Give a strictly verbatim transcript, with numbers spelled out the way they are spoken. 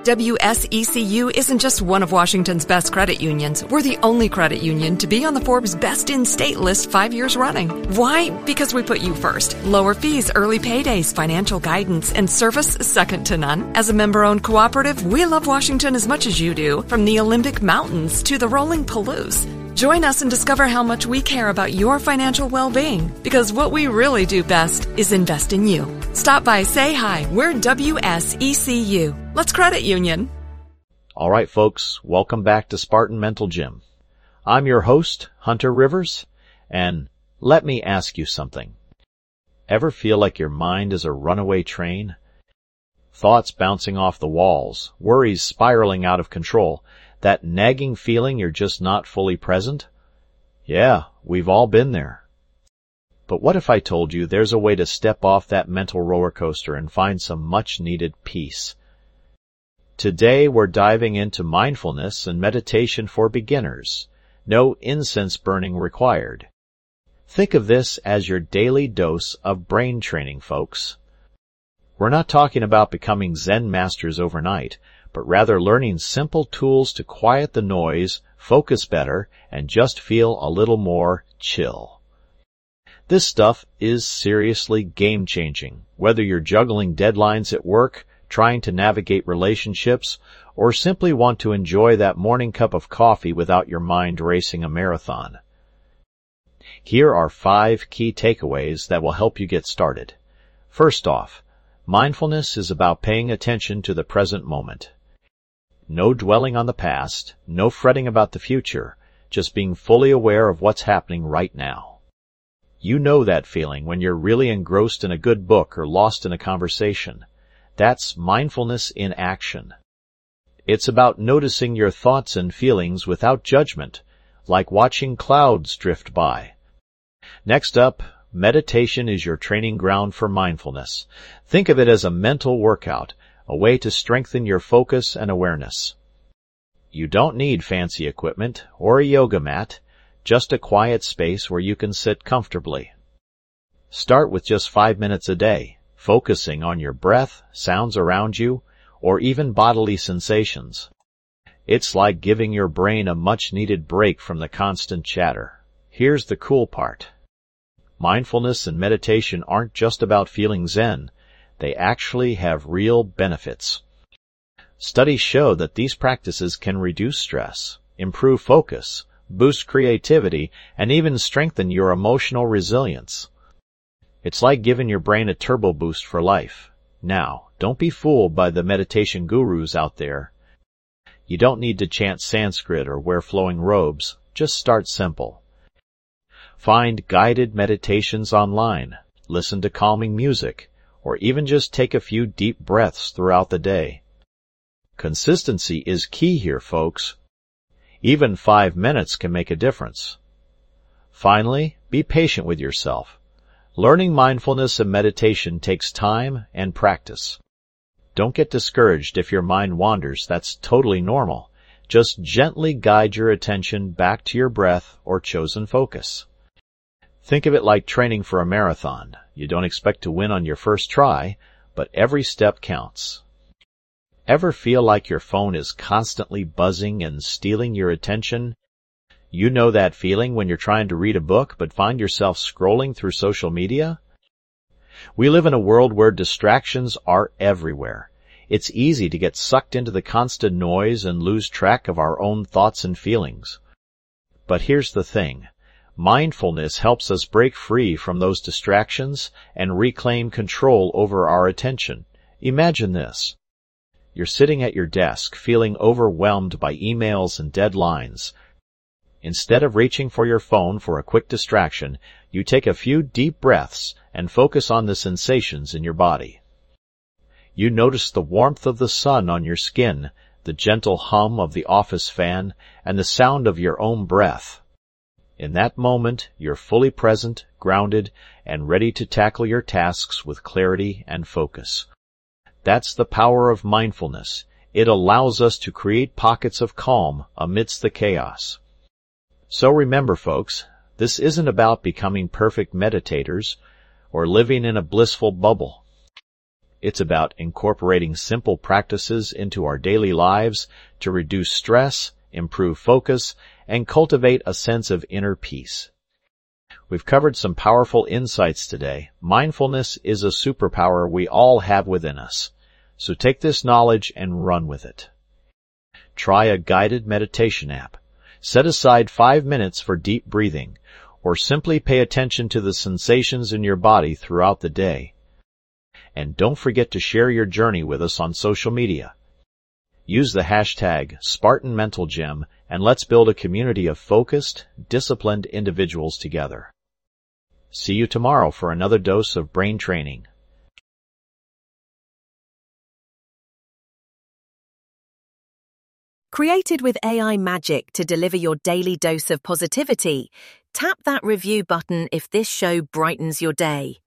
W S E C U isn't just one of Washington's best credit unions. We're the only credit union to be on the Forbes Best in State list five years running. Why? Because we put you first. Lower fees, early paydays, financial guidance, and service second to none. As a member-owned cooperative, we love Washington as much as you do, from the Olympic Mountains to the rolling Palouse. Join us and discover how much we care about your financial well-being, because what we really do best is invest in you. Stop by, say hi. We're W S E C U. Let's credit union. All right, folks, welcome back to Spartan Mental Gym. I'm your host, Hunter Rivers, and let me ask you something. Ever feel like your mind is a runaway train? Thoughts bouncing off the walls, worries spiraling out of control, that nagging feeling you're just not fully present? Yeah, we've all been there. But what if I told you there's a way to step off that mental roller coaster and find some much-needed peace? Today we're diving into mindfulness and meditation for beginners. No incense burning required. Think of this as your daily dose of brain training, folks. We're not talking about becoming Zen masters overnight, but rather learning simple tools to quiet the noise, focus better, and just feel a little more chill. This stuff is seriously game-changing, whether you're juggling deadlines at work, trying to navigate relationships, or simply want to enjoy that morning cup of coffee without your mind racing a marathon. Here are five key takeaways that will help you get started. First off, mindfulness is about paying attention to the present moment. No dwelling on the past, no fretting about the future, just being fully aware of what's happening right now. You know that feeling when you're really engrossed in a good book or lost in a conversation. That's mindfulness in action. It's about noticing your thoughts and feelings without judgment, like watching clouds drift by. Next up, meditation is your training ground for mindfulness. Think of it as a mental workout, a way to strengthen your focus and awareness. You don't need fancy equipment or a yoga mat, just a quiet space where you can sit comfortably. Start with just five minutes a day, focusing on your breath, sounds around you, or even bodily sensations. It's like giving your brain a much-needed break from the constant chatter. Here's the cool part. Mindfulness and meditation aren't just about feeling zen. They actually have real benefits. Studies show that these practices can reduce stress, improve focus, boost creativity, and even strengthen your emotional resilience. It's like giving your brain a turbo boost for life. Now, don't be fooled by the meditation gurus out there. You don't need to chant Sanskrit or wear flowing robes. Just start simple. Find guided meditations online, listen to calming music, or even just take a few deep breaths throughout the day. Consistency is key here, folks. Even five minutes can make a difference. Finally, be patient with yourself. Learning mindfulness and meditation takes time and practice. Don't get discouraged if your mind wanders. That's totally normal. Just gently guide your attention back to your breath or chosen focus. Think of it like training for a marathon. You don't expect to win on your first try, but every step counts. Ever feel like your phone is constantly buzzing and stealing your attention? You know that feeling when you're trying to read a book but find yourself scrolling through social media? We live in a world where distractions are everywhere. It's easy to get sucked into the constant noise and lose track of our own thoughts and feelings. But here's the thing. Mindfulness helps us break free from those distractions and reclaim control over our attention. Imagine this. You're sitting at your desk, feeling overwhelmed by emails and deadlines. Instead of reaching for your phone for a quick distraction, you take a few deep breaths and focus on the sensations in your body. You notice the warmth of the sun on your skin, the gentle hum of the office fan, and the sound of your own breath. In that moment, you're fully present, grounded, and ready to tackle your tasks with clarity and focus. That's the power of mindfulness. It allows us to create pockets of calm amidst the chaos. So remember, folks, this isn't about becoming perfect meditators or living in a blissful bubble. It's about incorporating simple practices into our daily lives to reduce stress, improve focus, and cultivate a sense of inner peace. We've covered some powerful insights today. Mindfulness is a superpower we all have within us. So take this knowledge and run with it. Try a guided meditation app. Set aside five minutes for deep breathing, or simply pay attention to the sensations in your body throughout the day. And don't forget to share your journey with us on social media. Use the hashtag Spartan Mental Gym and let's build a community of focused, disciplined individuals together. See you tomorrow for another dose of brain training. Created with A I magic to deliver your daily dose of positivity, tap that review button if this show brightens your day.